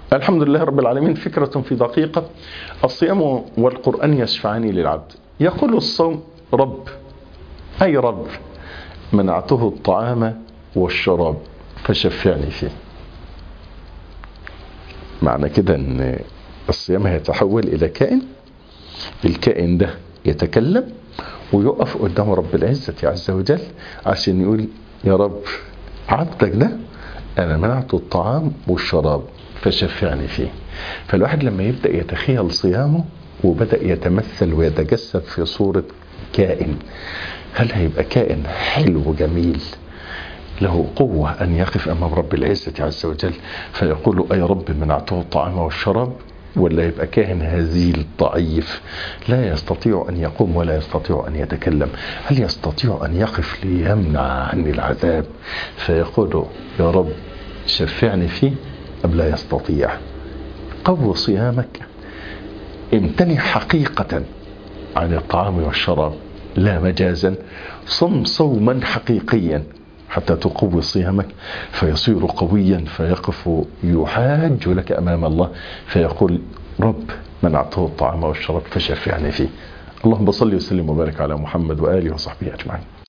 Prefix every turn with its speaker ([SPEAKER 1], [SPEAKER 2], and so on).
[SPEAKER 1] الحمد لله رب العالمين. فكرة في دقيقة: الصيام والقرآن يشفعان للعبد. يقول الصوم: رب، أي رب منعته الطعام والشراب فشفعني فيه. معنى كده ان الصيام هيتحول الى كائن، الكائن ده يتكلم ويقف قدام رب العزة عز وجل عشان يقول: يا رب، عبدك ده انا منعته الطعام والشراب فشفعني فيه. فالواحد لما يبدأ يتخيل صيامه وبدأ يتمثل ويتجسد في صورة كائن، هل هيبقى كائن حلو جميل له قوة أن يقف أمام رب العزة عز وجل فيقول: أي رب منعته الطعام والشراب؟ ولا يبقى كائن هزيل ضعيف لا يستطيع أن يقوم ولا يستطيع أن يتكلم؟ هل يستطيع أن يقف ليمنع عني العذاب فيقول: يا رب شفعني فيه؟ أم لا يستطيع؟ قو صيامك، امتنع حقيقة عن الطعام والشراب لا مجازا، صم صوما حقيقيا حتى تقوي صيامك فيصير قويا، فيقف يحاج لك أمام الله فيقول: رب منعته الطعام والشراب فشفعني فيه. اللهم صل وسلم وبارك على محمد وآله وصحبه أجمعين.